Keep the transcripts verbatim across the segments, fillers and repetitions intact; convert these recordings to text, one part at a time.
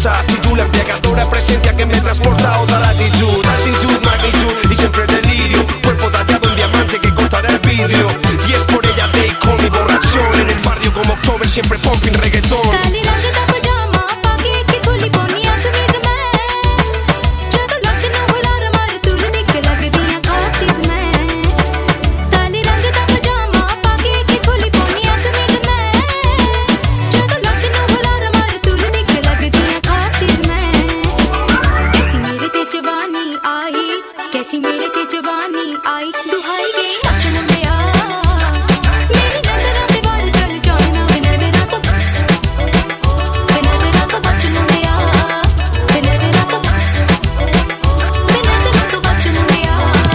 hermosa actitud, la embriagadora presencia que me transporta a otra latitud. Altitud, magnitud y siempre delirio, cuerpo tallado en diamante que cortará el vidrio. Y es por ella de con mi borrachón, en el barrio como October siempre pumping reggaetón. कैसी मेरे ते जवानी आई दुहाई गई नचन दिया मेरी नजरों ते वार चल जाना बिना तेरा तो बिना तेरा तो बचन दिया बिना तेरा तो बिना तेरा तो बचन दिया.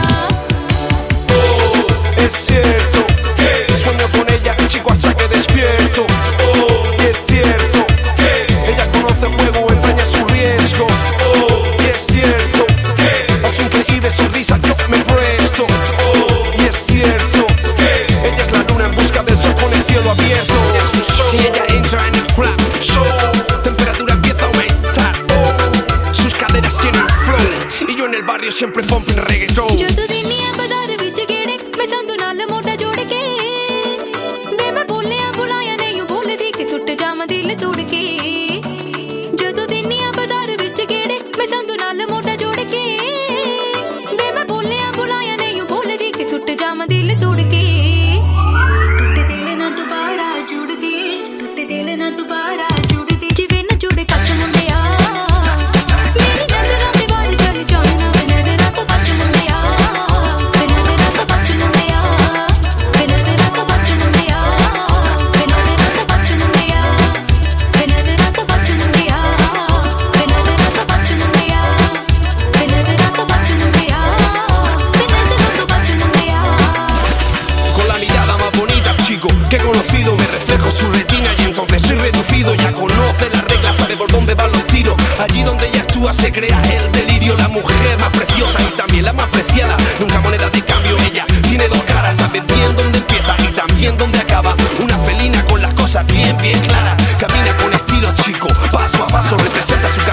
Oh, es cierto que sueño con ella, chico hasta que despierto. Oh, y es cierto que ella conoce fuego, entraña su riesgo. Oh, y es cierto que a su increíble sonrisa yo me presto. Oh, y es cierto que ella es la luna en busca del sol con el cielo abierto. Si ella entra en el club show, temperatura empieza a aumentar. Oh, sus caderas tienen flow y yo en el barrio siempre pumping reggaetón. ਜਦੋਂ ਦਿਨੀਆਂ ਬਾਜ਼ਾਰ ਵਿੱਚ ਗੇੜੇ ਮੈਂ ਸੰਦੂ ਨਾਲ ਮੋਢਾ ਜੋੜ ਕੇ ਵੇ ਮੈਂ ਬੋਲਿਆ ਬੁਲਾਇਆ ਨਹੀਂ ਬੋਲਦੀ ਕਿ ਸੁੱਟ ਜਾਵਾਂ ਦਿਲ ਤੋੜ ਕੇ. ਜਦੋਂ ਦਿਨੀਆਂ ਬਾਜ਼ਾਰ ਵਿੱਚ ਗੇੜੇ ਮੈਂ ਸੰਦੂ ਨਾਲ ਮੋਢਾ ਜੋੜ ਕੇ ਵੇ ਮੈਂ ਬੋਲਿਆ ਬੁਲਾਇਆ ਨਹੀਂ ਬੋਲਦੀ ਕਿ ਸੁੱਟ ਜਾਵਾਂ ਦਿਲ ਤੋੜ ਕੇ. ਟੁੱਟੇ ਦਿਲ ਨਾ ਦੁਬਾਰਾ ਜੁੜਦੀ ਟੁੱਟੇ ਦਿਲ ਨਾ ਦੁਬਾਰਾ ਜੁੜਦੀ ਜਿਵੇਂ ਨਾ ਜੁੜੇ ਕੱਚ ਮੁੰਡਿਆ ਮੇਰੀ ਨਜ਼ਰਾਂ ਤੇ ਵਾਰ ਚੱਲ ਜਾਣਾ ਬਿਨਾਂ ਤੇਰਾ ਤੋਂ ਬਚਨ ਦਿਆ ਬਿਨਾਂ ਤੇਰਾ ਤੋਂ ਬਚਨ ਦਿਆ ਬਿਨਾਂ ਤੇਰਾ ਤੋਂ ਬਚਨ ਦਿਆ ਬਿਨਾਂ ਤੇਰਾ ਤੋਂ ਬਚਨ ਦਿਆ ਬਿਨਾਂ ਤੇਰਾ ਤੋਂ ਬਚਨ ਦਿਆ ਬਿਨਾਂ ਤੇਰਾ ਤੋਂ ਬਚਨ ਦਿਆ ਬਿਨਾਂ ਤੇਰਾ ਤੋਂ ਬਚਨ ਦਿਆ ਬਿਨਾਂ ਤੇਰਾ ਤੋਂ ਬਚਨ ਦਿਆ. Con la mirada más bonita, chico, que he conocido, me reflejo su retina y entonces soy reducido. Ya conoce las reglas, sabe por dónde van los tiros. Allí donde ella actúa se crea el delirio. La mujer más preciosa y también la más preciada, nunca moneda de cambio. Ella tiene dos caras, sabe bien dónde empieza y también dónde acaba. Una felina con las cosas bien, bien claras. Camina con estilo, chico, paso a paso representa su